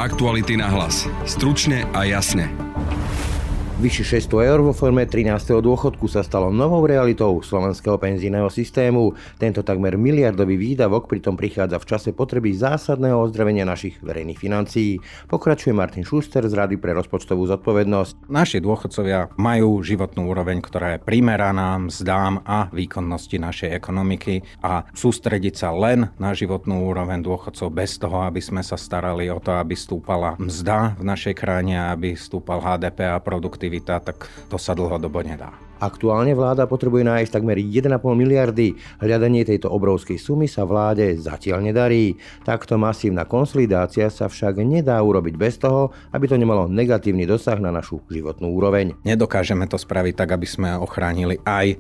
Aktuality na hlas. Stručne a jasne. Vyše 600 eur vo forme 13. dôchodku sa stalo novou realitou slovenského penzijného systému. Tento takmer miliardový výdavok pritom prichádza v čase potreby zásadného ozdravenia našich verejných financií. Pokračuje Martin Schuster z Rady pre rozpočtovú zodpovednosť. Naši dôchodcovia majú životnú úroveň, ktorá je primeraná mzdám a výkonnosti našej ekonomiky a sústrediť sa len na životnú úroveň dôchodcov bez toho, aby sme sa starali o to, aby stúpala mzda v našej krajine, aby stúpal HDP a produktivita, tak to sa dlhodobo nedá. Aktuálne vláda potrebuje nájsť takmer 1,5 miliardy. Hľadanie tejto obrovskej sumy sa vláde zatiaľ nedarí. Takto masívna konsolidácia sa však nedá urobiť bez toho, aby to nemalo negatívny dosah na našu životnú úroveň. Nedokážeme to spraviť tak, aby sme ochránili aj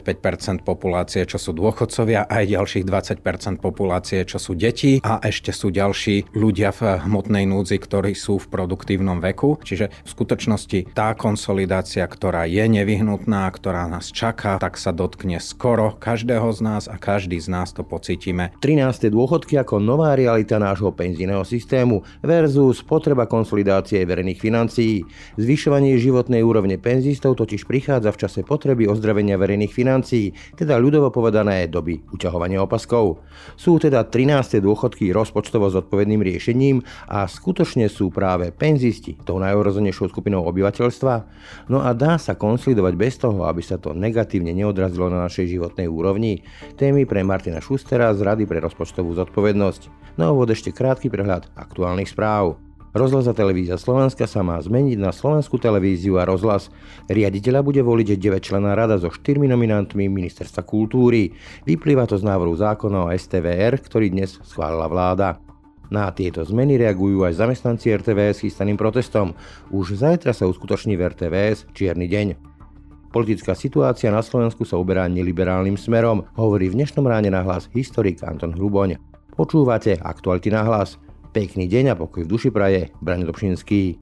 25% populácie, čo sú dôchodcovia, aj ďalších 20% populácie, čo sú deti a ešte sú ďalší ľudia v hmotnej núdzi, ktorí sú v produktívnom veku. Čiže v skutočnosti tá konsolidácia, ktorá je nevyhnutná, ktorá nás čaká, tak sa dotkne skoro každého z nás a každý z nás to pocítime. 13. dôchodky ako nová realita nášho penzijného systému versus potreba konsolidácie verejných financií. Zvyšovanie životnej úrovne penzistov totiž prichádza v čase potreby ozdravenia verejných financií, teda ľudovo povedané doby uťahovania opaskov. Sú teda 13. dôchodky rozpočtovo zodpovedným riešením a skutočne sú práve penzisti tou najohrozenejšou skupinou obyvateľstva. No a dá sa konsolidovať bez toho, aby sa to negatívne neodrazilo na našej životnej úrovni? Témy pre Martina Schustera z Rady pre rozpočtovú zodpovednosť. Na úvod ešte krátky prehľad aktuálnych správ. Rozhlas a televízia Slovenska sa má zmeniť na Slovenskú televíziu a rozhlas. Riaditeľa bude voliť 9-členná rada so 4 nominantmi Ministerstva kultúry. Vyplýva to z návrhu zákona o STVR, ktorý dnes schválila vláda. Na tieto zmeny reagujú aj zamestnanci RTVS chystaným protestom. Už zajtra sa uskutoční v RTVS čierny deň. Politická situácia na Slovensku sa uberá neliberálnym smerom, hovorí v dnešnom ráne na hlas historik Anton Hruboň. Počúvate Aktuality na hlas. Pekný deň a pokoj v duši praje Braňo Dobšinský.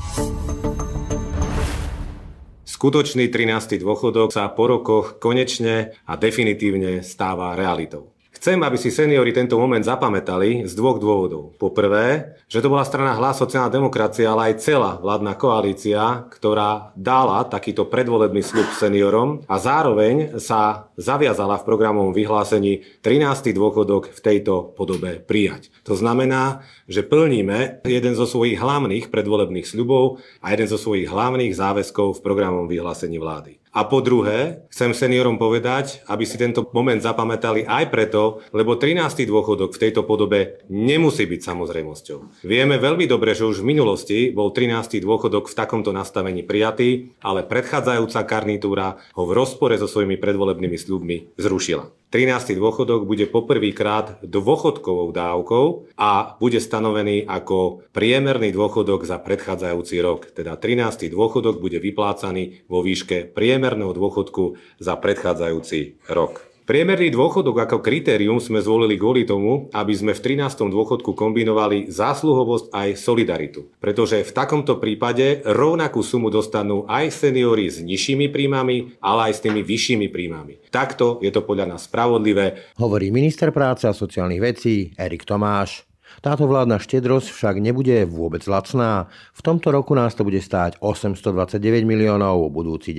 Skutočný 13. dôchodok sa po rokoch konečne a definitívne stáva realitou. Chcem, aby si seniori tento moment zapamätali z dvoch dôvodov. Po prvé, že to bola strana Hlas sociálna demokracia, ale aj celá vládna koalícia, ktorá dala takýto predvolebný sľub seniorom a zároveň sa zaviazala v programovom vyhlásení 13. dôchodok v tejto podobe prijať. To znamená, že plníme jeden zo svojich hlavných predvolebných sľubov a jeden zo svojich hlavných záväzkov v programovom vyhlásení vlády. A po druhé, chcem seniorom povedať, aby si tento moment zapamätali aj preto, lebo 13. dôchodok v tejto podobe nemusí byť samozrejmosťou. Vieme veľmi dobre, že už v minulosti bol 13. dôchodok v takomto nastavení prijatý, ale predchádzajúca garnitúra ho v rozpore so svojimi predvolebnými sľubmi zrušila. 13. dôchodok bude poprvýkrát dôchodkovou dávkou a bude stanovený ako priemerný dôchodok za predchádzajúci rok. Teda 13. dôchodok bude vyplácaný vo výške priemerného dôchodku za predchádzajúci rok. Priemerný dôchodok ako kritérium sme zvolili kvôli tomu, aby sme v 13. dôchodku kombinovali zásluhovosť aj solidaritu. Pretože v takomto prípade rovnakú sumu dostanú aj seniori s nižšími príjmami, ale aj s tými vyššími príjmami. Takto je to podľa nás spravodlivé. Hovorí minister práce a sociálnych vecí Erik Tomáš. Táto vládna štedrosť však nebude vôbec lacná. V tomto roku nás to bude stáť 829 miliónov, budúci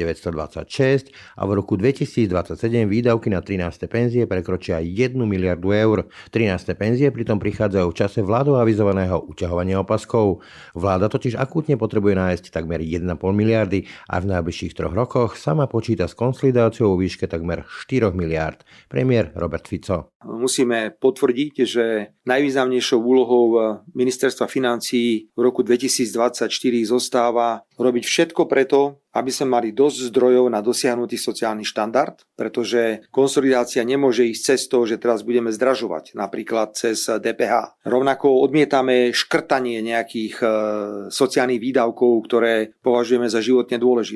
926 a v roku 2027 výdavky na 13. penzie prekročia 1 miliardu eur. 13. penzie pritom prichádzajú v čase vládou avizovaného uťahovania opaskov. Vláda totiž akútne potrebuje nájsť takmer 1,5 miliardy a v najbližších 3 rokoch sama počíta s konsolidáciou vo výške takmer 4 miliárd. Premiér Robert Fico. Musíme potvrdiť, že najvýznamnejšou úlohou Ministerstva financií v roku 2024 zostáva robiť všetko preto, aby sme mali dosť zdrojov na dosiahnutý sociálny štandard, pretože konsolidácia nemôže ísť cestou, že teraz budeme zdražovať, napríklad cez DPH. Rovnako odmietame škrtanie nejakých sociálnych výdavkov, ktoré považujeme za životne dôležité.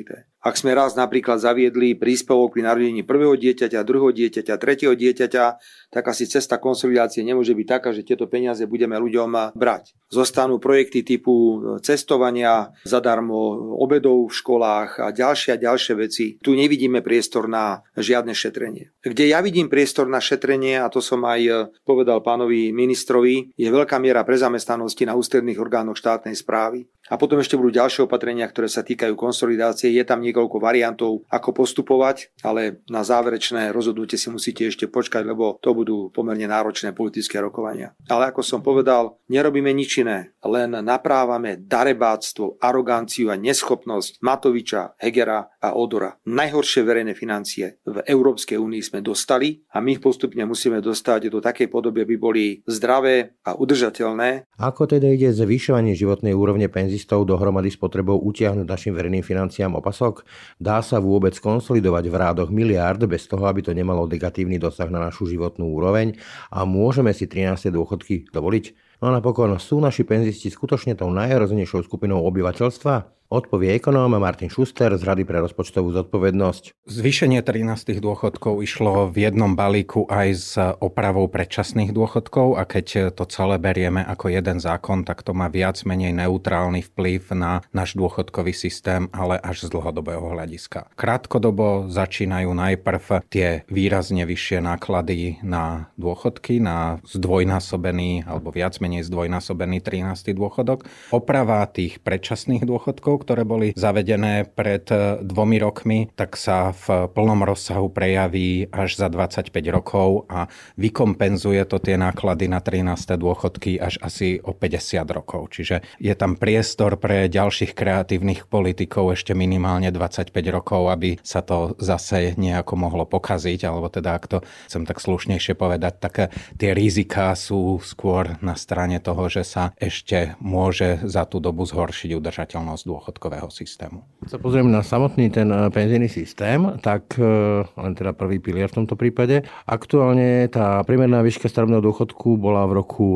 Ak sme raz napríklad zaviedli príspevok pri narodení prvého dieťaťa, druhého dieťaťa, tretieho dieťaťa, tak asi cesta konsolidácie nemôže byť taká, že tieto peniaze budeme ľuďom brať. Zostanú projekty typu cestovania, zadarmo obedov v školách a ďalšie veci. Tu nevidíme priestor na žiadne šetrenie. Kde ja vidím priestor na šetrenie, a to som aj povedal pánovi ministrovi, je veľká miera prezamestnanosti na ústredných orgánoch štátnej správy. A potom ešte budú ďalšie opatrenia, ktoré sa týkajú konsolidácie. Je tam niekoľko variantov, ako postupovať, ale na záverečné rozhodnutie si musíte ešte počkať, lebo to budú pomerne náročné politické rokovania. Ale ako som povedal, nerobíme nič iné, len naprávame darebáctvo, aroganciu a neschopnosť Matoviča, Hegera a Odora. Najhoršie verejné financie v Európskej únii sme dostali a my ich postupne musíme dostať do takej podoby, aby boli zdravé a udržateľné. Ako teda ide zvyšovanie životnej úrovne penzistov dohromady s potrebou utiahnuť našim verejným financiám opasok? Dá sa vôbec konsolidovať v rádoch miliárd bez toho, aby to nemalo negatívny dosah na našu životnú úroveň a môžeme si 13. dôchodky dovoliť? No a napokon, sú naši penzisti skutočne tou najohrozenejšou skupinou obyvateľstva? Odpovie ekonóm Martin Schuster z Rady pre rozpočtovú zodpovednosť. Zvýšenie 13. dôchodkov išlo v jednom balíku aj s opravou predčasných dôchodkov a keď to celé berieme ako jeden zákon, tak to má viac menej neutrálny vplyv na náš dôchodkový systém, ale až z dlhodobého hľadiska. Krátkodobo začínajú najprv tie výrazne vyššie náklady na dôchodky, na zdvojnásobený alebo viac menej zdvojnásobený 13. dôchodok. Oprava tých predčasných dôchodkov, ktoré boli zavedené pred 2 rokmi, tak sa v plnom rozsahu prejaví až za 25 rokov a vykompenzuje to tie náklady na 13. dôchodky až asi o 50 rokov. Čiže je tam priestor pre ďalších kreatívnych politikov ešte minimálne 25 rokov, aby sa to zase nejako mohlo pokaziť, alebo teda, ak to chcem tak slušnejšie povedať, tak tie riziká sú skôr na strane toho, že sa ešte môže za tú dobu zhoršiť udržateľnosť dôchodkového systému. Keď sa pozrieme na samotný ten penzijný systém, tak len teda prvý pilier v tomto prípade. Aktuálne tá priemerná výška starobného dôchodku bola v roku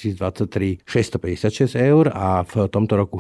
2023 656 eur a v tomto roku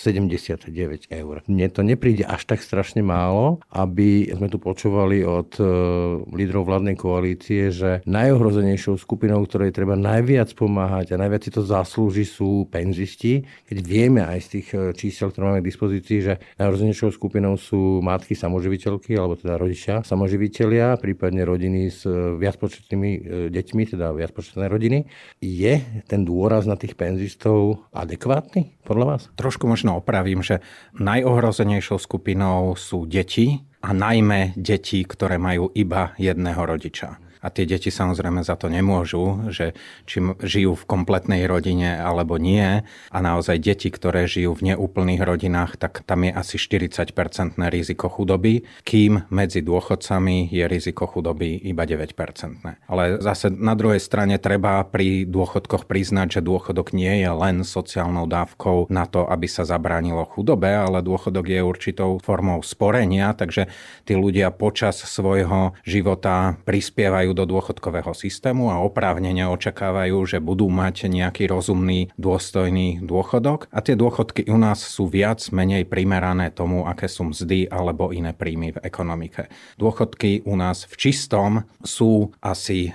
679 eur. Mne to nepríde až tak strašne málo, aby sme tu počúvali od lídrov vládnej koalície, že najohrozenejšou skupinou, ktorej treba najviac pomáhať a najviac si to zaslúži, sú penzisti. Keď vieme aj z tých čísel, ktoré máme k dispozícii, že najohrozenejšou skupinou sú matky samoživiteľky, alebo teda rodičia samoživitelia, prípadne rodiny s viacpočetnými deťmi, teda viacpočetné rodiny. Je ten dôraz na tých penzistov adekvátny podľa vás? Trošku možno opravím, že najohrozenejšou skupinou sú deti a najmä deti, ktoré majú iba jedného rodiča. A tie deti samozrejme za to nemôžu, že či žijú v kompletnej rodine alebo nie. A naozaj deti, ktoré žijú v neúplných rodinách, tak tam je asi 40% riziko chudoby, kým medzi dôchodcami je riziko chudoby iba 9%. Ale zase na druhej strane treba pri dôchodkoch priznať, že dôchodok nie je len sociálnou dávkou na to, aby sa zabránilo chudobe, ale dôchodok je určitou formou sporenia, takže tí ľudia počas svojho života prispievajú do dôchodkového systému a oprávnene očakávajú, že budú mať nejaký rozumný, dôstojný dôchodok. A tie dôchodky u nás sú viac menej primerané tomu, aké sú mzdy alebo iné príjmy v ekonomike. Dôchodky u nás v čistom sú asi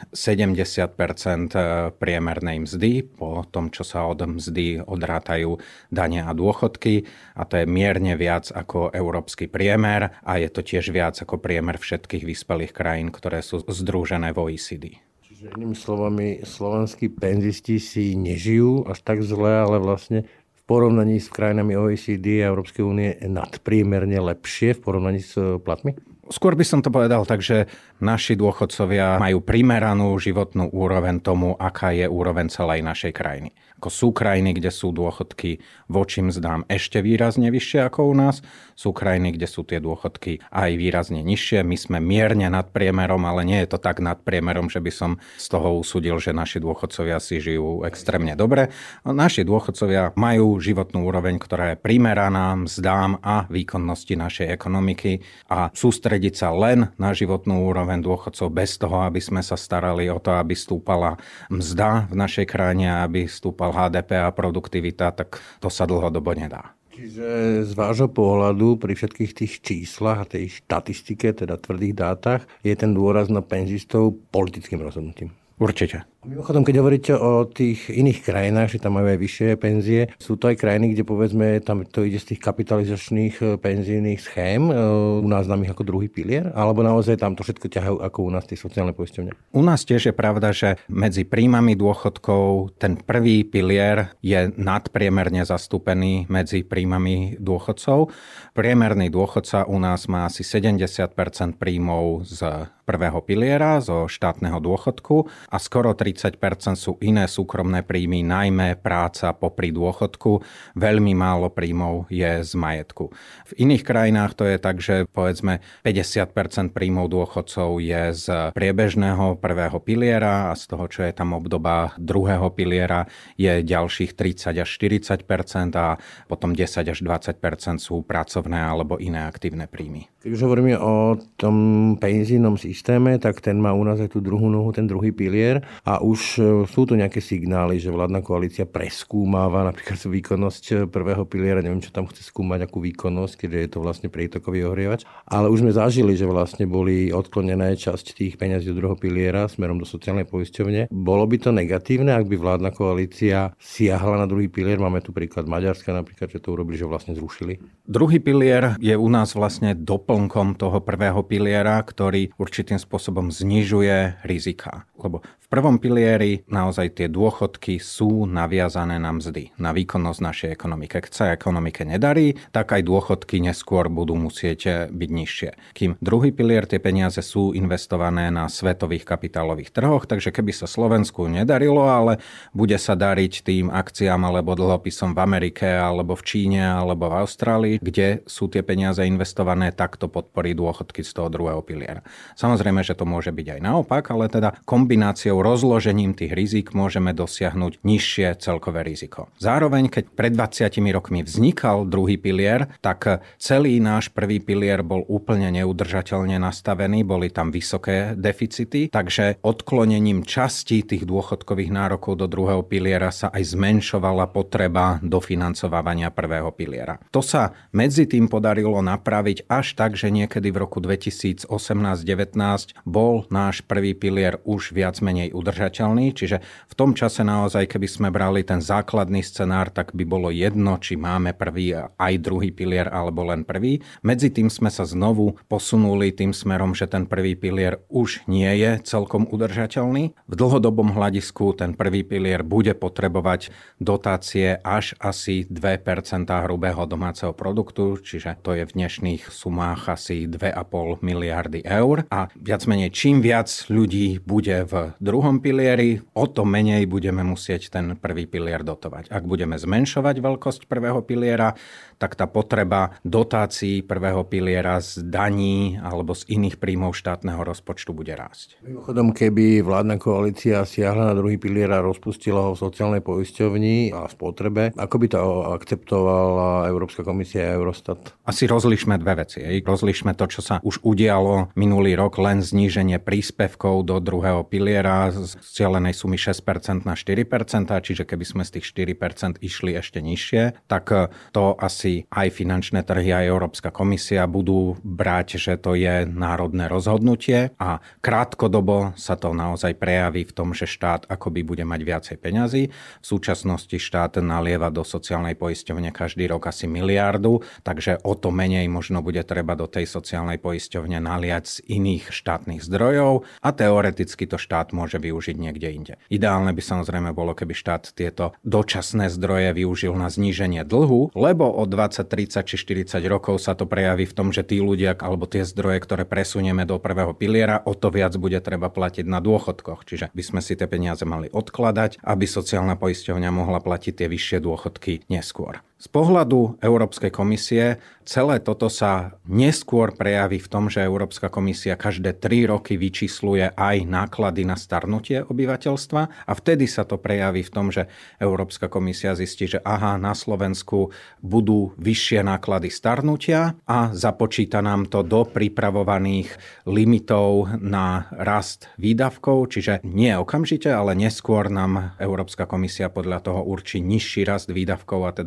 70% priemernej mzdy, po tom, čo sa od mzdy odrátajú dane a dôchodky, a to je mierne viac ako európsky priemer a je to tiež viac ako priemer všetkých vyspelých krajín, ktoré sú združené v OECD. Čiže inými slovami, slovenskí penzisti si nežijú až tak zle, ale vlastne v porovnaní s krajinami OECD a Európskej únie nadpriemerne lepšie v porovnaní s platmi? Skôr by som to povedal tak, že naši dôchodcovia majú primeranú životnú úroveň tomu, aká je úroveň celej našej krajiny. Ako sú krajiny, kde sú dôchodky voči mzdám ešte výrazne vyššie ako u nás, sú krajiny, kde sú tie dôchodky aj výrazne nižšie. My sme mierne nad priemerom, ale nie je to tak nad priemerom, že by som z toho usúdil, že naši dôchodcovia si žijú extrémne dobre. Naši dôchodcovia majú životnú úroveň, ktorá je primeraná mzdám a výkonnosti našej ekonomiky a sústrediť sa len na životnú úroveň dôchodcov bez toho, aby sme sa starali o to, aby stúpala mzda v našej krajine, aby stúpal HDP a produktivita, tak to sa dlhodobo nedá. Čiže z vášho pohľadu pri všetkých tých číslach a tej štatistike, teda tvrdých dátach, je ten dôraz na penzistov politickým rozhodnutím? Určite. Mimochodom, keď hovoríte o tých iných krajinách, že tam majú aj vyššie penzie, sú to aj krajiny, kde povedzme tam to ide z tých kapitalizačných penzijných schém, u nás známych ako druhý pilier, alebo naozaj tam to všetko ťahajú ako u nás tie sociálne poisťovne? U nás tiež je pravda, že medzi príjmami dôchodkov ten prvý pilier je nadpriemerne zastúpený medzi príjmami dôchodcov. Priemerný dôchodca u nás má asi 70% príjmov z prvého piliera, zo štátneho dôchodku a skoro 30% sú iné súkromné príjmy, najmä práca popri dôchodku. Veľmi málo príjmov je z majetku. V iných krajinách to je tak, že povedzme 50% príjmov dôchodcov je z priebežného prvého piliera a z toho, čo je tam obdoba druhého piliera, je ďalších 30 až 40% a potom 10 až 20% sú pracovné alebo iné aktívne príjmy. Keď už hovoríme o tom penzijnom systéme, tak ten má u nás aj tú druhú nohu, ten druhý pilier a už sú tu nejaké signály, že vládna koalícia preskúmáva napríklad výkonnosť prvého piliera, neviem, čo tam chce skúmať, akú výkonnosť, keďže je to vlastne prítokový ohrievač, ale už sme zažili, že vlastne boli odklonené časť tých peňazí do druhého piliera smerom do sociálnej poisťovne. Bolo by to negatívne, ak by vládna koalícia siahla na druhý pilier? Máme tu príklad Maďarska napríklad, že to urobili, že vlastne zrušili. Druhý pilier je u nás vlastne doplnkom toho prvého piliera, ktorý určitým spôsobom znižuje rizika. Lebo v prvom pilieri naozaj tie dôchodky sú naviazané na mzdy, na výkonnosť našej ekonomike. Keď sa ekonomike nedarí, tak aj dôchodky neskôr budú musieť byť nižšie. Kým druhý pilier, tie peniaze sú investované na svetových kapitálových trhoch, takže keby sa Slovensku nedarilo, ale bude sa dariť tým akciám alebo dlhopisom v Amerike, alebo v Číne, alebo v Austrálii, kde sú tie peniaze investované, tak to podporí dôchodky z toho druhého piliera. Samozrejme, že to môže byť aj naopak, ale teda kombináciou rozložením tých rizik môžeme dosiahnuť nižšie celkové riziko. Zároveň, keď pred 20 rokmi vznikal druhý pilier, tak celý náš prvý pilier bol úplne neudržateľne nastavený, boli tam vysoké deficity, takže odklonením časti tých dôchodkových nárokov do druhého piliera sa aj zmenšovala potreba dofinancovania prvého piliera. To sa medzi tým podarilo napraviť až tak, že niekedy v roku 2018-19 bol náš prvý pilier už viac menej udržateľný, čiže v tom čase naozaj, keby sme brali ten základný scenár, tak by bolo jedno, či máme prvý aj druhý pilier alebo len prvý. Medzi tým sme sa znovu posunuli tým smerom, že ten prvý pilier už nie je celkom udržateľný. V dlhodobom hľadisku ten prvý pilier bude potrebovať dotácie až asi 2% hrubého domáceho produktu, čiže to je v dnešných sumách asi 2,5 miliardy eur a viac menej čím viac ľudí bude v druhom pilieri, o to menej budeme musieť ten prvý pilier dotovať. Ak budeme zmenšovať veľkosť prvého piliera, tak tá potreba dotácií prvého piliera z daní alebo z iných príjmov štátneho rozpočtu bude rásť. Mimochodom, keby vládna koalícia siahla na druhý pilier a rozpustila ho v sociálnej poisťovni a v spotrebe, ako by to akceptovala Európska komisia a Eurostat? Asi rozlišme dve veci. Rozlišme to, čo sa už udialo minulý rok, len zníženie príspevkov do druhého piliera z cieľenej sumy 6% na 4%, čiže keby sme z tých 4% išli ešte nižšie, tak to asi aj finančné trhy, aj Európska komisia budú brať, že to je národné rozhodnutie a krátkodobo sa to naozaj prejaví v tom, že štát akoby bude mať viacej peňazí. V súčasnosti štát nalieva do sociálnej poisťovne každý rok asi miliardu, takže o to menej možno bude treba do tej sociálnej poisťovne naliať z iných štátnych zdrojov a teoreticky to štát môže využiť niekde inde. Ideálne by samozrejme bolo, keby štát tieto dočasné zdroje využil na zníženie dlhu, lebo o 20, 30 či 40 rokov sa to prejaví v tom, že tí ľudia alebo tie zdroje, ktoré presunieme do prvého piliera, o to viac bude treba platiť na dôchodkoch. Čiže by sme si tie peniaze mali odkladať, aby sociálna poisťovňa mohla platiť tie vyššie dôchodky neskôr. Z pohľadu Európskej komisie celé toto sa neskôr prejaví v tom, že Európska komisia každé 3 roky vyčísluje aj náklady na starnutie obyvateľstva a vtedy sa to prejaví v tom, že Európska komisia zistí, že na Slovensku budú vyššie náklady starnutia a započíta nám to do pripravovaných limitov na rast výdavkov, čiže nie okamžite, ale neskôr nám Európska komisia podľa toho určí nižší rast výdavkov a teda štát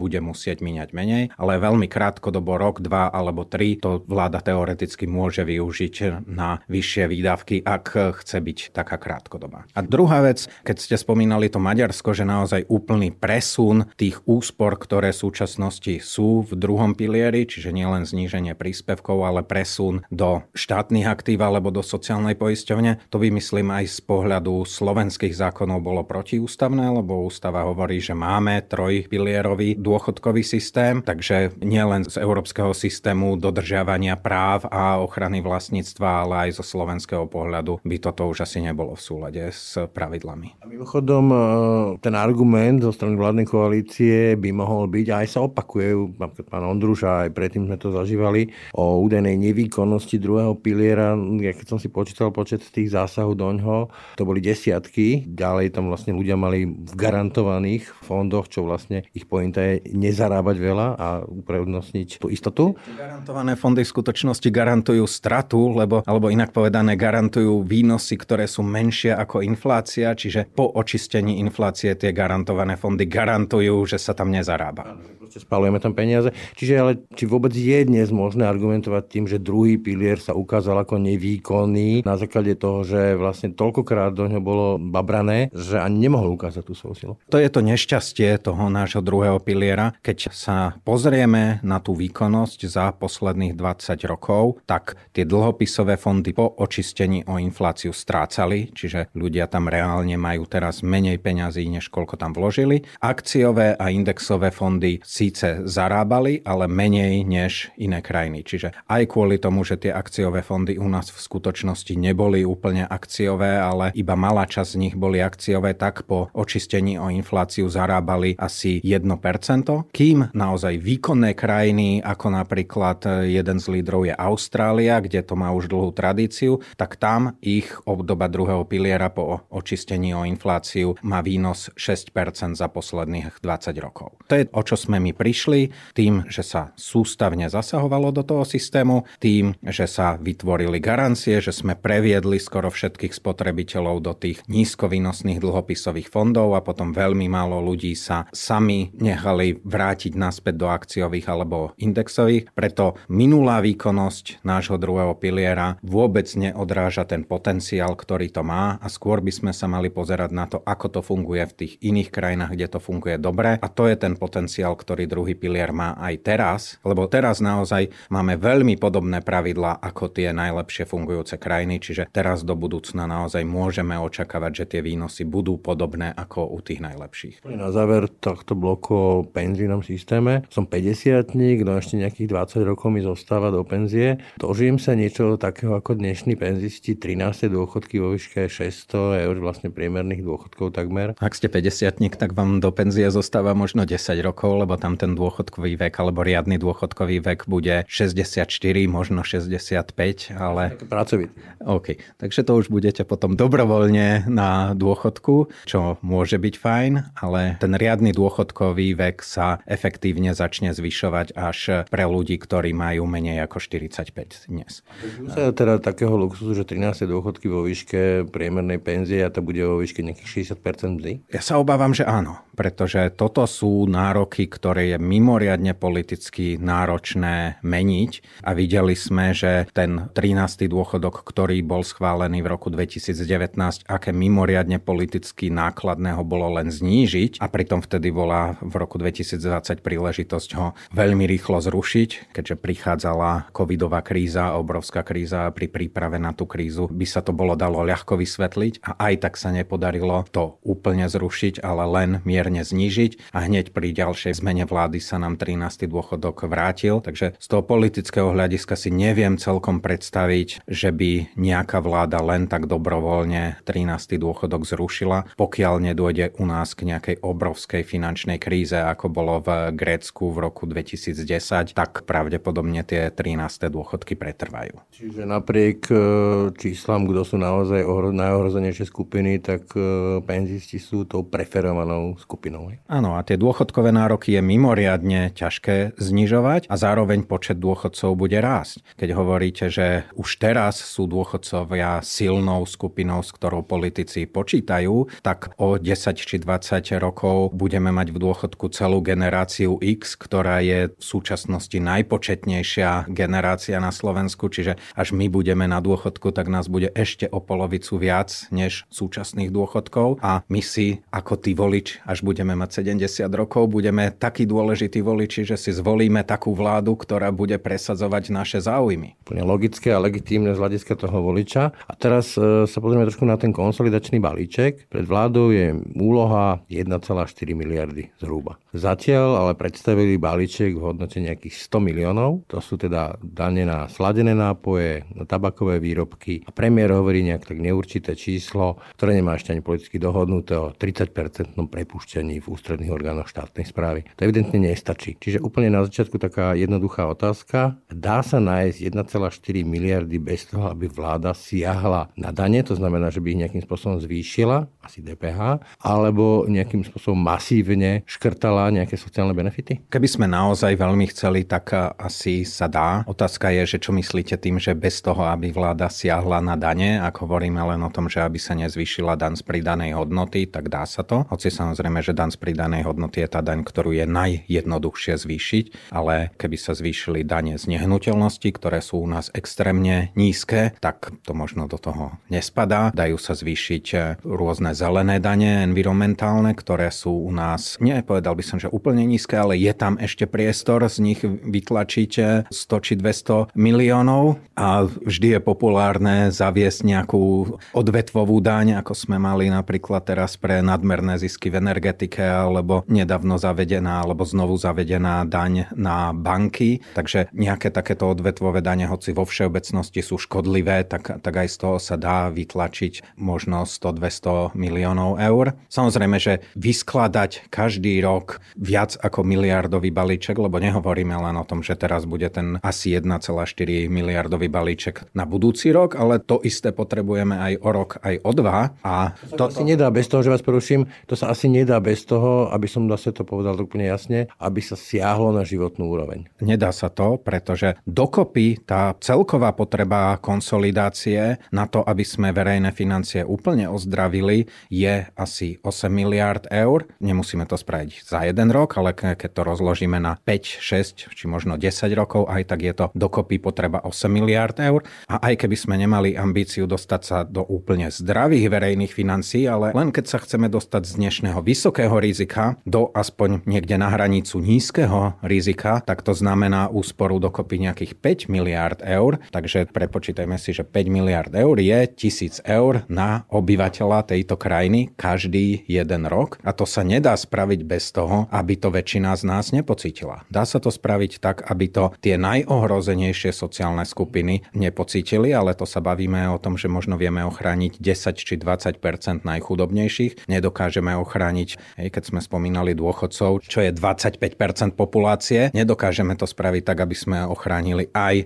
bude musieť míňať menej, ale veľmi krátkodobo, rok, 2 alebo 3, to vláda teoreticky môže využiť na vyššie výdavky, ak chce byť taká krátkodobá. A druhá vec, keď ste spomínali to Maďarsko, že naozaj úplný presun tých úspor, ktoré v súčasnosti sú v druhom pilieri, čiže nielen zníženie príspevkov, ale presun do štátnych aktív alebo do sociálnej poisťovne, to by myslím aj z pohľadu slovenských zákonov bolo protiústavné, lebo ústava hovorí, že máme trojpilierový dôchodkový systém, takže nielen z európskeho systému dodržiavania práv a ochrany vlastníctva, ale aj zo slovenského pohľadu by toto už asi nebolo v súlade s pravidlami. A mimochodom, ten argument zo strany vládnej koalície by mohol byť, a aj sa opakuje, pán Ondruš, a aj predtým sme to zažívali, o údajnej nevýkonnosti druhého piliera. Ja keď som si počítal počet tých zásahov doňho, to boli desiatky. Ďalej tam vlastne ľudia mali v garantovaných fondoch, čo vlastne ich pointa je nezarábať veľa a uprednostniť tú istotu. Garantované fondy v skutočnosti garantujú stratu, alebo inak povedané garantujú výnosy, ktoré sú menšie ako inflácia, čiže po očistení inflácie tie garantované fondy garantujú, že sa tam nezarába. Spalujeme tam peniaze. Čiže ale či vôbec je dnes možné argumentovať tým, že druhý pilier sa ukázal ako nevýkonný na základe toho, že vlastne toľkokrát do ňoho bolo babrané, že ani nemohol ukázať tú svoju silu. To je to nešťastie toho nášho druhého piliera. Keď sa pozrieme na tú výkonnosť za posledných 20 rokov, tak tie dlhopisové fondy po očistení o infláciu strácali, čiže ľudia tam reálne majú teraz menej peňazí, než koľko tam vložili. Akciové a indexové fondy síce zarábali, ale menej než iné krajiny. Čiže aj kvôli tomu, že tie akciové fondy u nás v skutočnosti neboli úplne akciové, ale iba malá časť z nich boli akciové, tak po očistení o infláciu zarábali asi 1%, kým naozaj výkonné krajiny, ako napríklad jeden z lídrov je Austrália, kde to má už dlhú tradíciu, tak tam ich obdoba druhého piliera po očistení o infláciu má výnos 6% za posledných 20 rokov. To je, o čo sme my prišli, tým, že sa sústavne zasahovalo do toho systému, tým, že sa vytvorili garancie, že sme previedli skoro všetkých spotrebiteľov do tých nízkovýnosných dlhopisových fondov a potom veľmi málo ľudí sa sami nechali vrátiť naspäť do akciových alebo indexových. Preto minulá výkonnosť nášho druhého piliera vôbec neodráža ten potenciál, ktorý to má, a skôr by sme sa mali pozerať na to, ako to funguje v tých iných krajinách, kde to funguje dobre, a to je ten potenciál, ktorý druhý pilier má aj teraz, lebo teraz naozaj máme veľmi podobné pravidlá ako tie najlepšie fungujúce krajiny, čiže teraz do budúcna naozaj môžeme očakávať, že tie výnosy budú podobné ako u tých najlepších. Na záver tohto bloku o penzijnom systéme som 50-tník, no ešte nejakých 20 rokov mi zostáva do penzie. Dožijem sa niečo takého ako dnešní penzisti, 13. dôchodky vo výške 600 eur, vlastne priemerných dôchodkov takmer. Ak ste 50-tník, tak vám do penzie zostáva možno 10 rokov, lebo tam ten dôchodkový vek alebo riadny dôchodkový vek bude 64, možno 65, ale... Pracovitý. OK, takže to už budete potom dobrovoľne na dôchodku, čo môže byť fajn, ale ten riadny dôchodkový vek sa efektívne začne zvyšovať až pre ľudí, ktorí majú menej ako 45 dnes. Sa teda takého luxusu, že 13 dôchodky vo výške priemernej penzie a to bude vo výške nejakých 60% mzdy? Ja sa obávam, že áno, pretože toto sú nároky, ktoré je mimoriadne politicky náročné meniť, a videli sme, že ten 13. dôchodok, ktorý bol schválený v roku 2019, aké mimoriadne politicky nákladného bolo len znížiť, a pritom vtedy bola v roku 2020 príležitosť ho veľmi rýchlo zrušiť, keďže prichádzala covidová kríza, obrovská kríza, a pri príprave na tú krízu by sa to bolo dalo ľahko vysvetliť, a aj tak sa nepodarilo to úplne zrušiť, ale len mierne znížiť, a hneď pri ďalšej zmene vlády sa nám 13. dôchodok vrátil. Takže z toho politického hľadiska si neviem celkom predstaviť, že by nejaká vláda len tak dobrovoľne 13. dôchodok zrušila, pokiaľ nedôjde u nás k nejakej obrovskej finančnej kríze, ako bolo v Grécku v roku 2010, tak pravdepodobne tie 13. dôchodky pretrvajú. Čiže napriek číslam, kto sú naozaj najohrozenejšie skupiny, tak penzisti sú tou preferovanou skupinou skupinou. Áno, a tie dôchodkové nároky je mimoriadne ťažké znižovať a zároveň počet dôchodcov bude rásť. Keď hovoríte, že už teraz sú dôchodcovia silnou skupinou, s ktorou politici počítajú, tak o 10 či 20 rokov budeme mať v dôchodku celú generáciu X, ktorá je v súčasnosti najpočetnejšia generácia na Slovensku, čiže až my budeme na dôchodku, tak nás bude ešte o polovicu viac než súčasných dôchodkov a my si ako tí volič, až budeme mať 70 rokov, budeme takí dôležití voliči, že si zvolíme takú vládu, ktorá bude presadzovať naše záujmy. Úplne logické a legitímne z hľadiska toho voliča. A teraz sa pozrieme trošku na ten konsolidačný balíček. Pred vládou je úloha 1,4 miliardy zhruba. Zatiaľ ale predstavili balíček v hodnote nejakých 100 miliónov. To sú teda dane na sladené nápoje, na tabakové výrobky. A premiér hovorí nejak tak neurčité číslo, ktoré nemá ešte ani politicky dohodnuté, o 30% prepušťaní v ústredných orgánoch štátnej správy. To evidentne nestačí. Čiže úplne na začiatku taká jednoduchá otázka. Dá sa nájsť 1,4 miliardy bez toho, aby vláda siahla na dane, to znamená, že by ich nejakým spôsobom zvýšila, asi DPH, alebo nejakým spôsobom masívne škrtala nejaké sociálne benefity? Keby sme naozaj veľmi chceli, tak asi sa dá. Otázka je, že čo myslíte tým, že bez toho, aby vláda siahla na dane, ak hovoríme len o tom, že aby sa nezvýšila daň z pridanej hodnoty, tak dá sa to. Hoci samozrejme, že daň z pridanej hodnoty je tá daň, ktorú je najjednoduchšie zvýšiť, ale keby sa zvýšili dane z nehnuteľnosti, ktoré sú u nás extrémne nízke, tak to možno do toho nespadá. Dajú sa zvýšiť rôzne zelené dane, environmentálne, ktoré sú u nás, nepovedal by som, že úplne nízke, ale je tam ešte priestor z nich vytlačiť 100 či 200 miliónov a vždy je populárne zaviesť nejakú odvetvovú daň, ako sme mali napríklad teraz pre nadmerné zisky v energetike, alebo nedávno zavedená, alebo znovu zavedená daň na banky. Takže nejaké takéto odvetvové dane, hoci vo všeobecnosti sú škodlivé, tak aj z toho sa dá vytlačiť možno 100-200 miliónov eur. Samozrejme, že vyskladať každý rok viac ako miliardový balíček, lebo nehovoríme len o tom, že teraz bude ten asi 1,4 miliardový balíček na budúci rok, ale to isté potrebujeme aj o rok, aj o dva. A to asi nedá bez toho, že vás poruším, to sa asi nedá bez toho, aby som zase to povedal úplne jasne, aby sa siahlo na životnú úroveň. Nedá sa to, pretože dokopy tá celková potreba konsolidácie na to, aby sme verejné financie úplne ozdravili, je asi 8 miliárd eur. Nemusíme to spraviť za jeden rok, ale keď to rozložíme na 5, 6 či možno 10 rokov, aj tak je to dokopy potreba 8 miliárd eur. A aj keby sme nemali ambíciu dostať sa do úplne zdravých verejných financií, ale len keď sa chceme dostať z dnešného vysokého rizika do aspoň niekde na hranicu nízkeho rizika, tak to znamená úsporu dokopy nejakých 5 miliárd eur. Takže prepočítajme si, že 5 miliárd eur je 1000 eur na obyvateľa tejto krajiny každý jeden rok. A to sa nedá spraviť bez toho, aby to väčšina z nás nepocítila. Dá sa to spraviť tak, aby to tie najohrozenejšie sociálne skupiny nepocítili, ale to sa bavíme o tom, že možno vieme ochrániť 10 či 20% najchudobnejších. Nedokážeme ochrániť, keď sme spomínali dôchodcov, čo je 25% populácie. Nedokážeme to spraviť tak, aby sme ochránili aj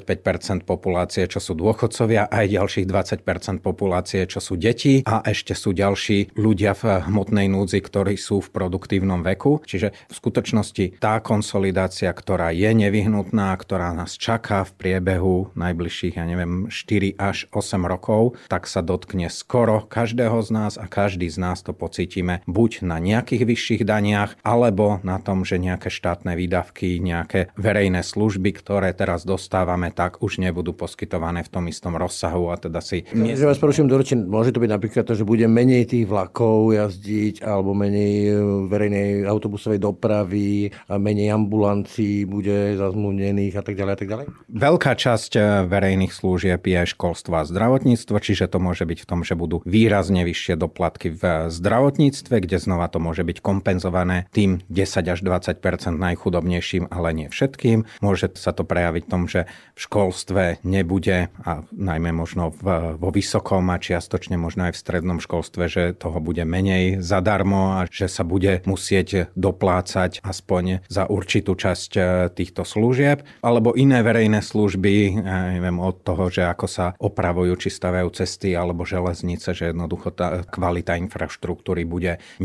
25% populácie, čo sú dôchodcovia, aj ďalších 20% populácie, čo sú deti a ešte sú ďalší ľudia v hmotnej núdzi, ktorí sú v produktívnom veku. Čiže v skutočnosti tá konsolidácia, ktorá je nevyhnutná, ktorá nás čaká v priebehu najbližších, 4 až 8 rokov, tak sa dotkne skoro každého z nás a každý z nás to pocítime buď na nejakých vyšších daniach, alebo na tom, že nejaké štátne výdavky, nejaké verejné služby, ktoré teraz dostávame, tak už nebudú poskytované v tom istom rozsahu a teda si... Že vás poruším do reči, môže to byť napríklad to, že bude menej tých vlakov jazdiť, alebo menej verejnej autobusovej dopravy, a menej ambulancií bude zazmluvnených a tak ďalej a tak ďalej? Veľká časť verejných služieb je školstvo a zdravotníctvo, čiže to môže byť v tom, že budú výrazne vyššie doplatky v zdravotníctve, kde znova to môže byť kompenzované tým 10 až 20% najchudobnejším, ale nie všetkým. Môže sa to prejaviť v tom, že v školstve nebude, a najmä možno vo vysokom a čiastočne možno aj v strednom školstve, že toho bude menej zadarmo a že sa bude musieť doplácať aspoň za určitú časť týchto služieb, alebo iné verejné služby, neviem, od toho, že ako sa opravujú či stavajú cesty alebo železnice, že jednoducho tá kvalita infraštruktúry bude nižšia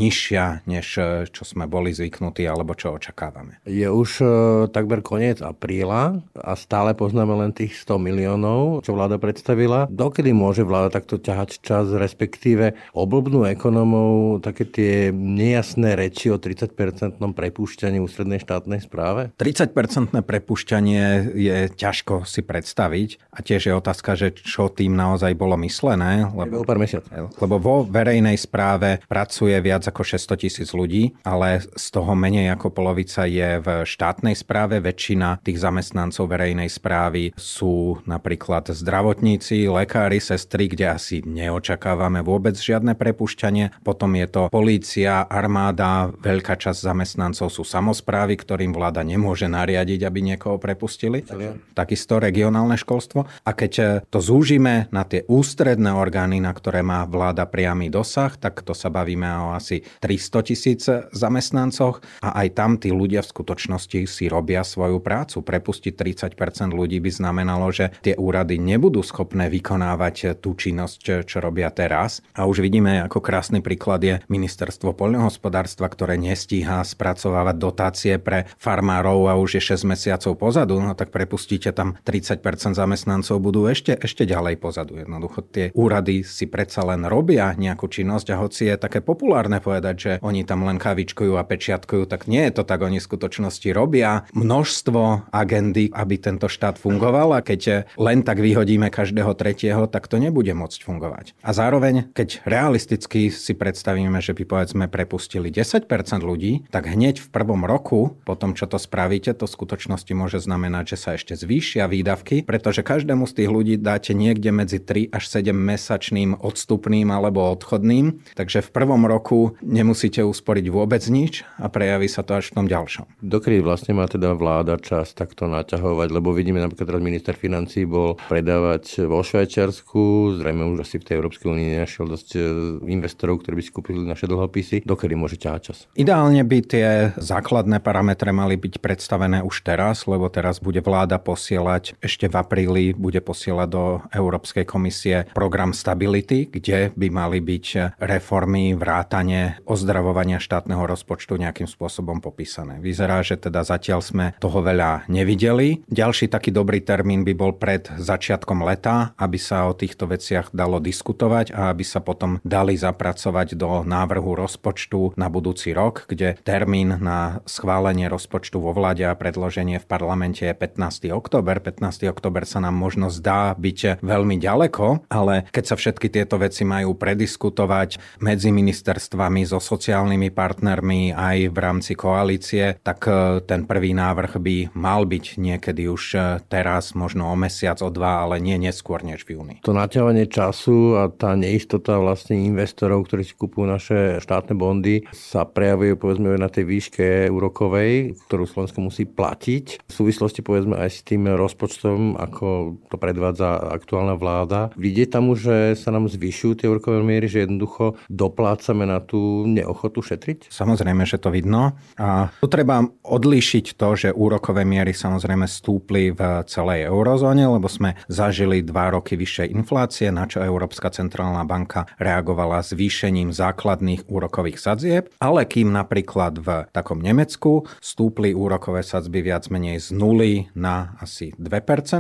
nižšia, než čo sme boli zvyknutí alebo čo očakávame. Je už takmer koniec apríla a stále poznáme len tých 100 miliónov, čo vláda predstavila. Dokedy môže vláda takto ťahať čas, respektíve oblbnú ekonomov také tie nejasné reči o 30% prepúšťaní ústrednej štátnej správe? 30% prepúšťanie je ťažko si predstaviť a tiež je otázka, že čo tým naozaj bolo myslené. Lebo pár mesiacov. Lebo vo verejnej správe pracuje viac ako 600 000 ľudí, ale z toho menej ako polovica je v štátnej správe. Väčšina tých zamestnancov verejnej správy sú napríklad zdravotníci, lekári, sestry, kde asi neočakávame vôbec žiadne prepúšťanie. Potom je to polícia, armáda, veľká časť zamestnancov sú samosprávy, ktorým vláda nemôže nariadiť, aby niekoho prepustili. Takisto regionálne školstvo. A keď to zúžime na tie ústredné orgány, na ktoré má vláda priamy dosah, tak to sa bavíme o asi 300 000 zamestnancoch a aj tam tí ľudia v skutočnosti si robia svoju prácu. Prepustiť 30% ľudí by znamenalo, že tie úrady nebudú schopné vykonávať tú činnosť, čo robia teraz. A už vidíme, ako krásny príklad je ministerstvo poľnohospodárstva, ktoré nestíha spracovávať dotácie pre farmárov a už je 6 mesiacov pozadu. No tak prepustíte tam 30% zamestnancov, budú ešte ďalej pozadu. Jednoducho tie úrady si predsa len robia nejakú činnosť a hoci je také populárne povedať, že oni tam len kavičkujú a pečiatkujú, tak nie je to tak. Oni v skutočnosti robia množstvo agendy, aby tento štát fungoval a keď len tak vyhodíme každého tretieho, tak to nebude môcť fungovať. A zároveň, keď realisticky si predstavíme, že by povedzme prepustili 10% ľudí, tak hneď v prvom roku, po tom, čo to spravíte, to v skutočnosti môže znamenať, že sa ešte zvýšia výdavky, pretože každému z tých ľudí dáte niekde medzi 3 až 7 mesačným odstupným alebo odchodným, takže v prvom roku nemusíte usporiť vôbec nič a prejaví sa to až v tom ďalšom. Dokedy vlastne má teda vláda čas takto naťahovať, lebo vidíme napríklad teraz minister financií bol predávať vo Švajčiarsku, zrejme už asi v tej Európskej únii nenašiel dosť investorov, ktorí by si kúpili naše dlhopisy. Dokedy môže ťahať čas? Ideálne by tie základné parametre mali byť predstavené už teraz, lebo teraz bude vláda posielať, ešte v apríli bude posielať do Európskej komisie program stability, kde by mali byť reformy, vrátane ozdravovania štátneho rozpočtu nejakým spôsobom popísané. Vyzerá, že teda zatiaľ sme toho veľa nevideli. Ďalší taký dobrý termín by bol pred začiatkom leta, aby sa o týchto veciach dalo diskutovať a aby sa potom dali zapracovať do návrhu rozpočtu na budúci rok, kde termín na schválenie rozpočtu vo vláde a predloženie v parlamente je 15. október. 15. október sa nám možno zdá byť veľmi ďaleko, ale keď sa všetky tieto veci majú prediskutovať medzi ministerstvami, so sociálnymi partnermi aj v rámci koalície, tak ten prvý návrh by mal byť niekedy už teraz, možno o mesiac, o dva, ale nie neskôr než v júni. To naťahovanie času a tá neistota vlastne investorov, ktorí si kupujú naše štátne bondy, sa prejavuje povedzme na tej výške úrokovej, ktorú Slovensko musí platiť. V súvislosti povedzme aj s tým rozpočtom, ako to predvádza aktuálna vláda. Vidie tam už, že sa nám zvyšujú tie úrokové miery, že jednoducho doplácame na tú neochotu šetriť? Samozrejme, že to vidno. A tu treba odlíšiť to, že úrokové miery samozrejme stúpli v celej eurozóne, lebo sme zažili 2 roky vyššej inflácie, na čo Európska centrálna banka reagovala zvýšením základných úrokových sadzieb, ale kým napríklad v takom Nemecku stúpli úrokové sadzby viac menej z 0 na asi 2%,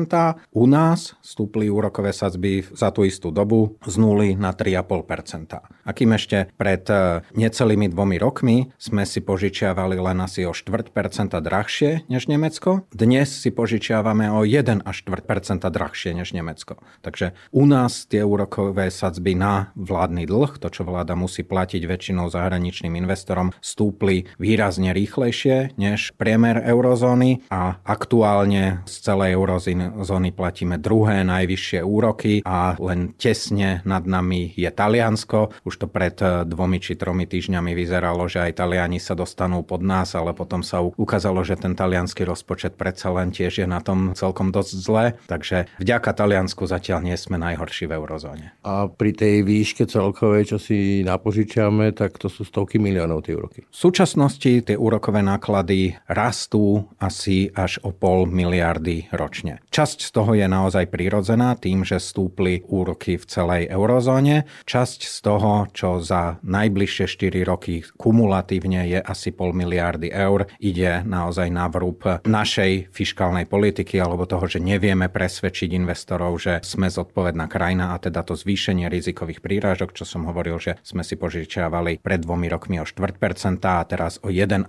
u nás stúpli úrokové sadzby za tú istú dobu z 0 na 3,5%. A kým ešte pred necelými 2 rokmi sme si požičiavali len asi o 0,25% drahšie než Nemecko, dnes si požičiavame o 1,25% drahšie než Nemecko. Takže u nás tie úrokové sadzby na vládny dlh, to čo vláda musí platiť väčšinou zahraničným investorom, stúpli výrazne rýchlejšie než priemer eurozóny a aktuálne z celej eurozóny platíme druhé najvyššie úroky a len tesne nad nami je Taliansko. Už to pred 2 či 3 týždňami vyzeralo, že aj Taliani sa dostanú pod nás, ale potom sa ukázalo, že ten taliansky rozpočet predsa len tiež je na tom celkom dosť zle. Takže vďaka Taliansku zatiaľ nie sme najhorší v eurozóne. A pri tej výške celkovej, čo si napožičiame, tak to sú stovky miliónov tie úroky. V súčasnosti tie úrokové náklady rastú asi až o 0,5 miliardy ročne. Časť z toho je naozaj prirodzená tým, že stúpli úroky v celej eurozóne. Časť z toho, čo za najbližšie najbližšie 4 roky kumulatívne je asi 0,5 miliardy eur. Ide naozaj na vrúb našej fiškálnej politiky alebo toho, že nevieme presvedčiť investorov, že sme zodpovedná krajina a teda to zvýšenie rizikových prírážok, čo som hovoril, že sme si požičiavali pred 2 rokmi o 0,25% a teraz o 1,25%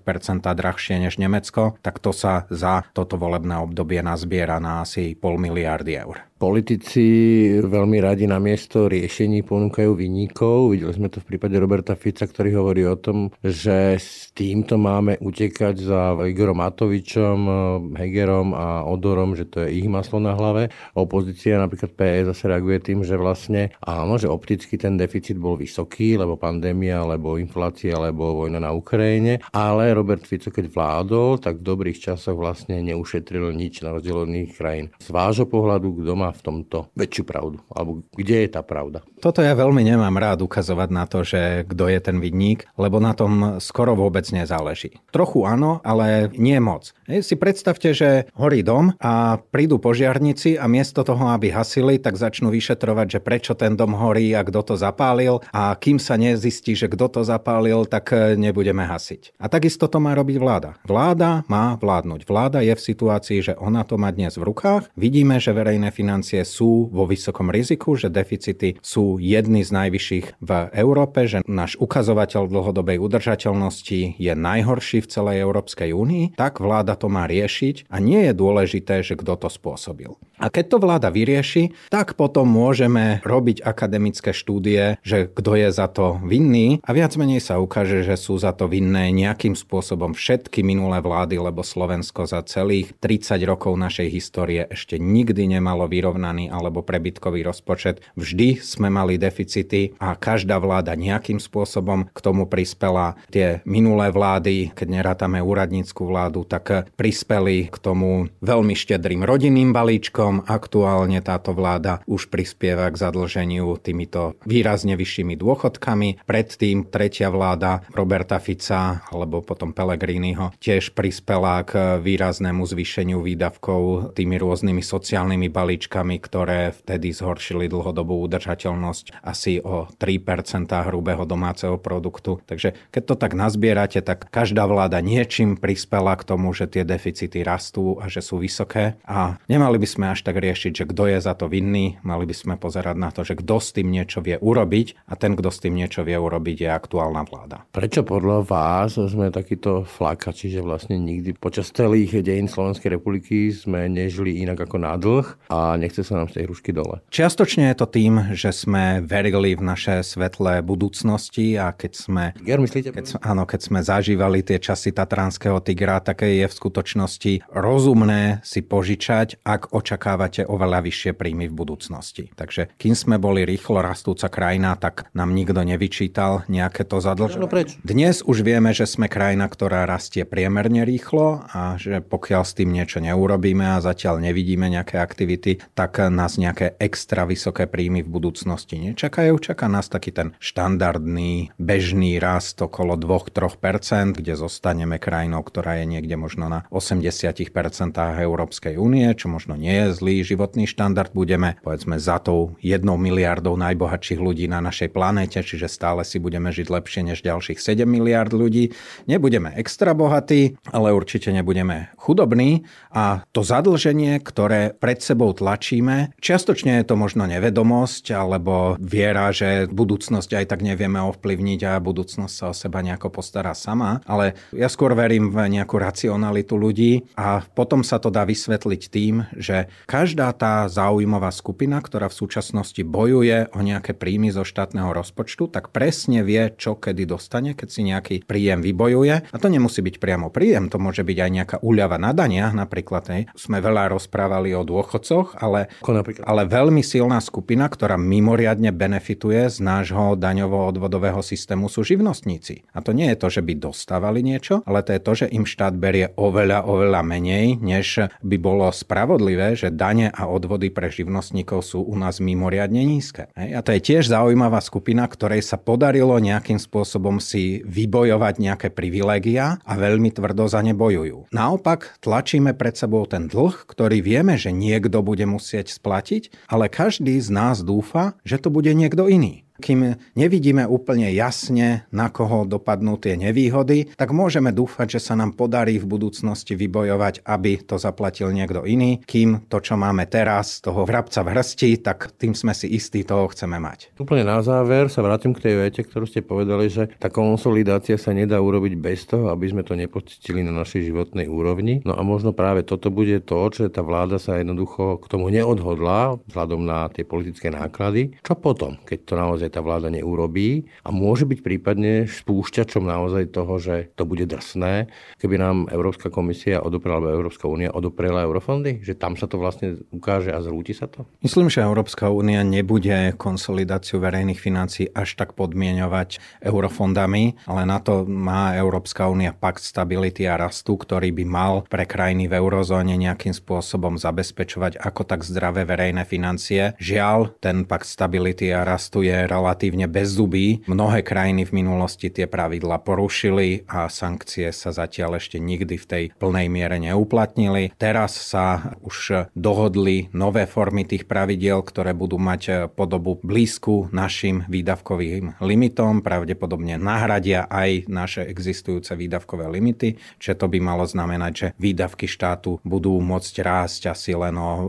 drahšie než Nemecko, tak to sa za toto volebné obdobie nazbiera na asi 0,5 miliardy eur. Politici veľmi radi na miesto riešení ponúkajú vinníkov. Videli sme to v prípade Roberta Fica, ktorý hovorí o tom, že s týmto máme utekať za Igorom Matovičom, Hegerom a Odorom, že to je ich maslo na hlave. Opozícia, napríklad PS, zase reaguje tým, že vlastne áno, že opticky ten deficit bol vysoký, lebo pandémia, lebo inflácia, lebo vojna na Ukrajine. Ale Robert Fico, keď vládol, tak v dobrých časoch vlastne neušetril nič na rozdiel od iných krajín. Z vášho pohľadu, kto má v tomto väčšiu pravdu? Alebo kde je tá pravda? Toto ja veľmi nemám rád ukazovať na to, že kto je ten vinník, lebo na tom skoro vôbec nezáleží. Trochu áno, ale nie moc. Si predstavte, že horí dom a prídu požiarníci a miesto toho, aby hasili, tak začnú vyšetrovať, že prečo ten dom horí a kto to zapálil a kým sa nezistí, že kto to zapálil, tak nebudeme hasiť. A takisto to má robiť vláda. Vláda má vládnuť. Vláda je v situácii, že ona to má dnes v rukách. Vidíme, že verejné financie sú vo vysokom riziku, že deficity sú jedny z najvyšších v Európe, že náš ukazovateľ dlhodobej udržateľnosti je najhorší v celej Európskej únii, tak vláda to má riešiť a nie je dôležité, že kto to spôsobil. A keď to vláda vyrieši, tak potom môžeme robiť akademické štúdie, že kto je za to vinný a viac menej sa ukáže, že sú za to vinné nejakým spôsobom všetky minulé vlády, lebo Slovensko za celých 30 rokov našej histórie ešte nikdy nemalo vyrovnaný alebo prebytkový rozpočet. Vždy sme mali deficity a každá vláda nejakým spôsobom k tomu prispela. Tie minulé vlády, keď nerátame úradnícku vládu, tak prispeli k tomu veľmi štedrým rodinným balíčkom. Aktuálne táto vláda už prispieva k zadlženiu týmito výrazne vyššími dôchodkami. Predtým tretia vláda Roberta Fica alebo potom Pellegriniho tiež prispela k výraznému zvýšeniu výdavkov tými rôznymi sociálnymi balíčkami, ktoré vtedy zhoršili dlhodobú udržateľnosť asi o 3% hrubého domáceho produktu. Takže keď to tak nazbierate, tak každá vláda niečím prispela k tomu, že tie deficity rastú a že sú vysoké. A nemali by sme až tak riešiť, že kto je za to vinný, mali by sme pozerať na to, že kto s tým niečo vie urobiť a ten, kto s tým niečo vie urobiť, je aktuálna vláda. Prečo podľa vás sme takýto flakači, že vlastne nikdy počas celých dejín Slovenskej republiky sme nežili inak ako na dlh a nechce sa nám z tej hrušky dole? Čiastočne je to tým, že sme verili v naše svetlé budúcnosti a keď sme keď sme zažívali tie časy Tatranského tigra, také je v skutočnosti rozumné si požičať, ak očakávate oveľa vyššie príjmy v budúcnosti. Takže kým sme boli rýchlo rastúca krajina, tak nám nikto nevyčítal nejaké to zadlženie. Dnes už vieme, že sme krajina, ktorá rastie priemerne rýchlo a že pokiaľ s tým niečo neurobíme a zatiaľ nevidíme nejaké aktivity, tak nás nejaké extra vysoké príjmy v budúcnosti nečakajú. Čaká nás taký ten štandardný, bežný rast okolo 2-3%, kde zostaneme krajinou, ktorá je niekde možno na 80% Európskej únie, čo možno nie je zlý životný štandard. Budeme, povedzme, za tou 1 miliardou najbohatších ľudí na našej planéte, čiže stále si budeme žiť lepšie než ďalších 7 miliárd ľudí. Nebudeme extra bohatí, ale určite nebudeme chudobní a to zadlženie, ktoré pred sebou tlačíme, čiastočne je to možno nevedomosť alebo viera, že budúcnosť aj tak nevieme ovplyvniť a budúcnosť sa o seba nejako postará sama, ale ja skôr verím v nejakú racionalitu ľudí a potom sa to dá vysvetliť tým, že každá tá záujmová skupina, ktorá v súčasnosti bojuje o nejaké príjmy zo štátneho rozpočtu, tak presne vie, čo kedy dostane, keď si nejaký príjem vybojuje. A to nemusí byť priamo príjem, to môže byť aj nejaká úľava na daniach, napríklad. Sme veľa rozprávali o dôchodcoch, ale veľmi silná skupina, ktorá mimoriadne benefituje z nášho daňovo-odvodového systému, sú živnostníci. A to nie je to, že by dostávali niečo, ale to je to, že im štát berie oveľa menej, než by bolo spravodlivé, že dane a odvody pre živnostníkov sú u nás mimoriadne nízke. A to je tiež zaujímavá skupina, ktorej sa podarilo nejakým spôsobom si vybojovať nejaké privilégia a veľmi tvrdo za ne bojujú. Naopak tlačíme pred sebou ten dlh, ktorý vieme, že niekto bude musieť splatiť, ale každý z nás dúfa, že to bude niekto iný. Kým nevidíme úplne jasne, na koho dopadnú tie nevýhody, tak môžeme dúfať, že sa nám podarí v budúcnosti vybojovať, aby to zaplatil niekto iný. Kým to, čo máme teraz, toho vrabca v hrsti, tak tým sme si istí, toho chceme mať. Úplne na záver sa vrátim k tej vete, ktorú ste povedali, že tá konsolidácia sa nedá urobiť bez toho, aby sme to nepocítili na našej životnej úrovni. No a možno práve toto bude to, že tá vláda sa jednoducho k tomu neodhodlá vzhľadom na tie politické náklady. Čo potom, keď to naozaj tá vláda neurobí a môže byť prípadne spúšťačom naozaj toho, že to bude drsné, keby nám Európska komisia odoprela, alebo Európska únia odoprela eurofondy? Že tam sa to vlastne ukáže a zrúti sa to? Myslím, že Európska únia nebude konsolidáciu verejných financií až tak podmieňovať eurofondami, ale na to má Európska únia pakt stability a rastu, ktorý by mal pre krajiny v eurozóne nejakým spôsobom zabezpečovať ako tak zdravé verejné financie. Žiaľ, ten pakt stability a rastu je relatívne bezzubý. Mnohé krajiny v minulosti tie pravidlá porušili a sankcie sa zatiaľ ešte nikdy v tej plnej miere neuplatnili. Teraz sa už dohodli nové formy tých pravidiel, ktoré budú mať podobu blízku našim výdavkovým limitom, pravdepodobne nahradia aj naše existujúce výdavkové limity, čiže to by malo znamenať, že výdavky štátu budú môcť rásť asi len o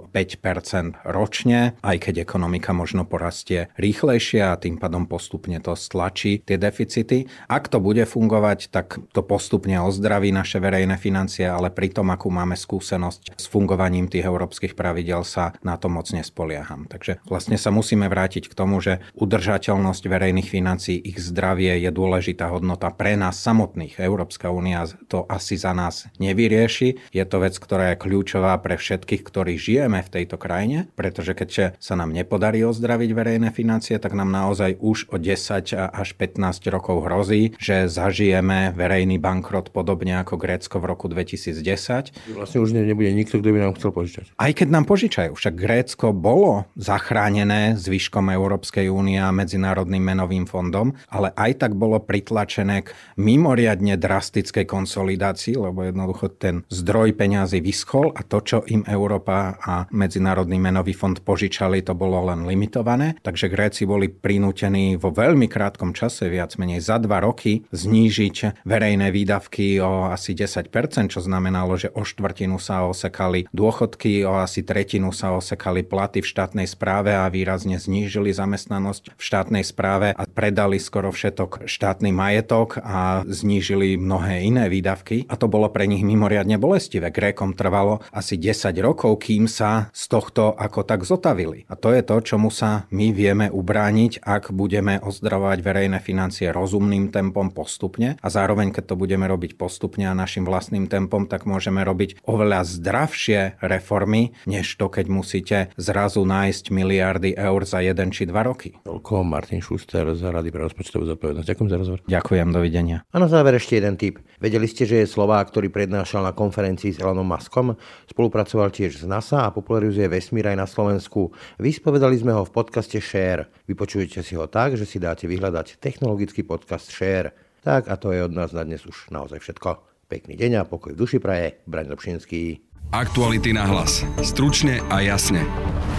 5% ročne, aj keď ekonomika možno porastie rýchlejšie a tým pádom postupne to stlačí tie deficity. Ak to bude fungovať, tak to postupne ozdraví naše verejné financie, ale pri tom, akú máme skúsenosť s fungovaním tých európskych pravidel, sa na to moc nespolieham. Takže vlastne sa musíme vrátiť k tomu, že udržateľnosť verejných financií, ich zdravie je dôležitá hodnota pre nás samotných. Európska únia to asi za nás nevyrieši. Je to vec, ktorá je kľúčová pre všetkých, ktorí žijeme v tejto krajine, pretože keď sa nám nepodarí ozdraviť verejné financie, tak nám naozaj už o 10 až 15 rokov hrozí, že zažijeme verejný bankrot podobne ako Grécko v roku 2010. Vlastne už nebude nikto, kto by nám chcel požičať. Aj keď nám požičajú, však Grécko bolo zachránené zvyškom Európskej únie a Medzinárodným menovým fondom, ale aj tak bolo pritlačené k mimoriadne drastickej konsolidácii, lebo jednoducho ten zdroj peňazí vyschol a to, čo im Európa a Medzinárodný menový fond požičali, to bolo len limitované, takže Gréci boli prinútení vo veľmi krátkom čase, viac menej za 2 roky, znížiť verejné výdavky o asi 10%, čo znamenalo, že o štvrtinu sa osekali dôchodky, o asi tretinu sa osekali platy v štátnej správe a výrazne znížili zamestnanosť v štátnej správe a predali skoro všetok štátny majetok a znížili mnohé iné výdavky a to bolo pre nich mimoriadne bolestivé. Grékom trvalo asi 10 rokov, kým sa z tohto ako tak zotavili. A to je to, čomu sa my vieme ubrániť, ak budeme ozdravovať verejné financie rozumným tempom postupne a zároveň, keď to budeme robiť postupne a našim vlastným tempom, tak môžeme robiť oveľa zdravšie reformy, než to, keď musíte zrazu nájsť miliardy eur za 1 či 2 roky. Toľko Martin Schuster z Rady pre rozpočtovú zodpovednosť. Ďakujem za rozhovor. Ďakujem, dovidenia. A na záver ešte jeden tip. Vedeli ste, že je Slovák, ktorý prednášal na konferencii s Elonom Muskom, spolupracoval tiež s NASA a popularizuje vesmír aj na Slovensku. Vyspovedali sme ho v podcaste Share. Vypočujete si ho tak, že si dáte vyhľadať technologický podcast Share. Tak a to je od nás na dnes už naozaj všetko. Pekný deň a pokoj v duši praje. Braň Dobšinský. Aktuality na hlas. Stručne a jasne.